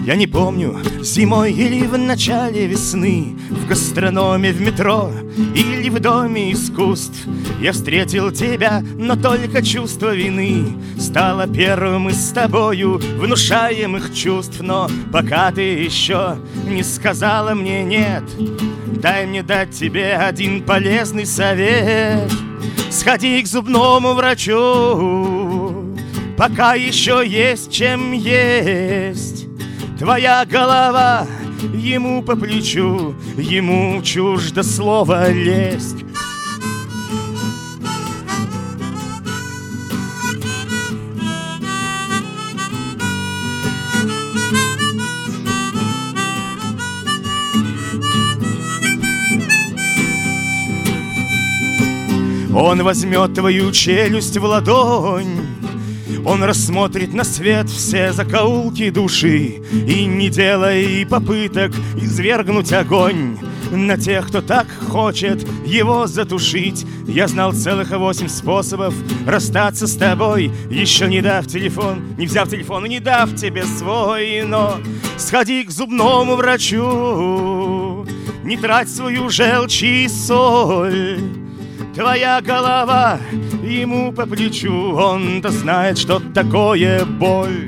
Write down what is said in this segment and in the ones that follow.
Я не помню, зимой или в начале весны, в гастрономе, в метро или в доме искусств я встретил тебя, но только чувство вины стало первым из тобою внушаемых чувств. Но пока ты еще не сказала мне нет, дай мне дать тебе один полезный совет. Сходи к зубному врачу, пока еще есть чем есть. Твоя голова ему по плечу, ему чуждо слово лесть. Он возьмет твою челюсть в ладонь, он рассмотрит на свет все закоулки души, и не делай попыток извергнуть огонь на тех, кто так хочет его затушить. Я знал целых 8 способов расстаться с тобой, еще не дав телефон, не взяв телефон и не дав тебе свой. Но сходи к зубному врачу, не трать свою желчь и соль. Твоя голова ему по плечу, он-то знает, что такое боль.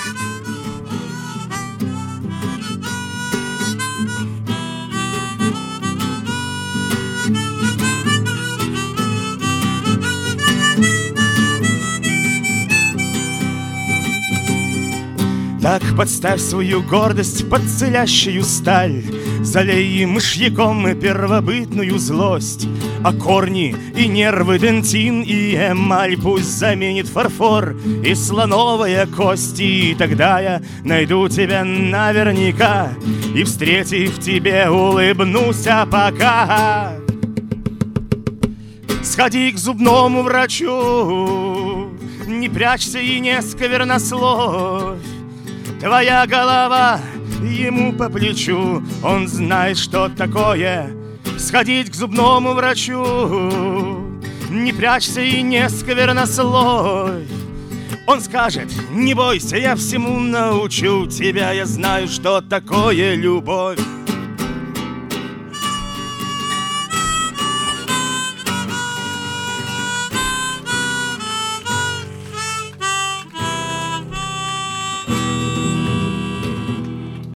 Так подставь свою гордость под целящую сталь, залей мышьяком и первобытную злость, а корни и нервы, дентин и эмаль пусть заменит фарфор и слоновая кость. И тогда я найду тебя наверняка и, встретив тебе, улыбнусь. А пока сходи к зубному врачу, не прячься и не сквернословь. Твоя голова ему по плечу, он знает, что такое сходить к зубному врачу. Не прячься и не сквернословь. Он скажет: не бойся, я всему научу тебя, я знаю, что такое любовь.